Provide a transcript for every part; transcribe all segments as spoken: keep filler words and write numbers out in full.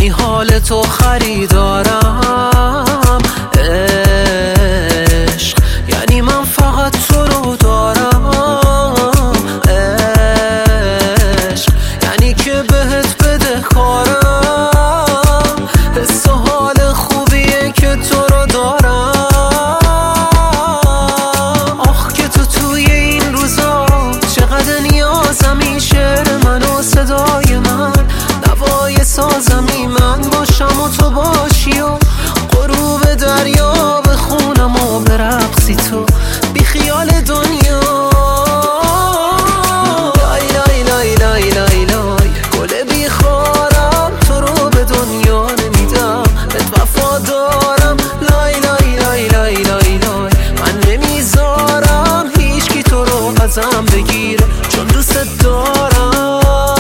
یعنی حال تو خریدارم. عشق یعنی من فقط تو رو دارم. عشق یعنی که بهت بده کارم. حس و حال خوبیه که تو رو دارم. آخ که تو توی این روزا چقدر نیازمی، شعر من و صدای من، نوای سازمی، من باشم و تو باشی و غروب دریا بخونم و برقصی تو بی خیال دنیا. لای لای لای لای لای لای گل بی خارم، تو رو به دنیا نمیدم، بهت وفا دارم. لای لای لای لای لای لای من نمیذارم هیچکی تو رو ازم بگیره، چون دوست دارم.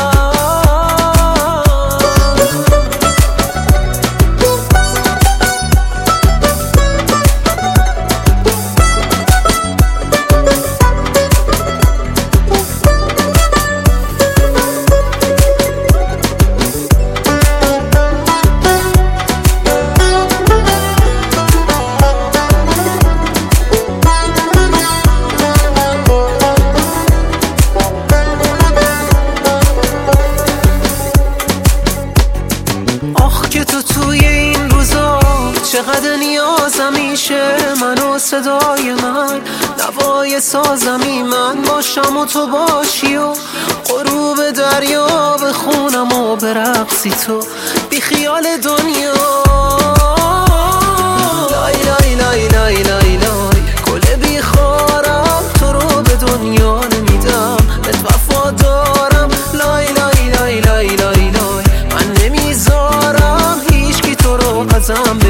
که تو توی این روزا چقدر نیازمی، شعر من و صدای من، نوای سازمی، من باشم و تو باشی و غروب دریا بخونم و برقصی تو بی خیال دنیا. لای لای لای لای لای لای گل بی خارم، تو رو به دنیا نمیدم، بهت وفا دارم. لای لای لای لای لای لای من نمیذارم هیچکی تو رو ازم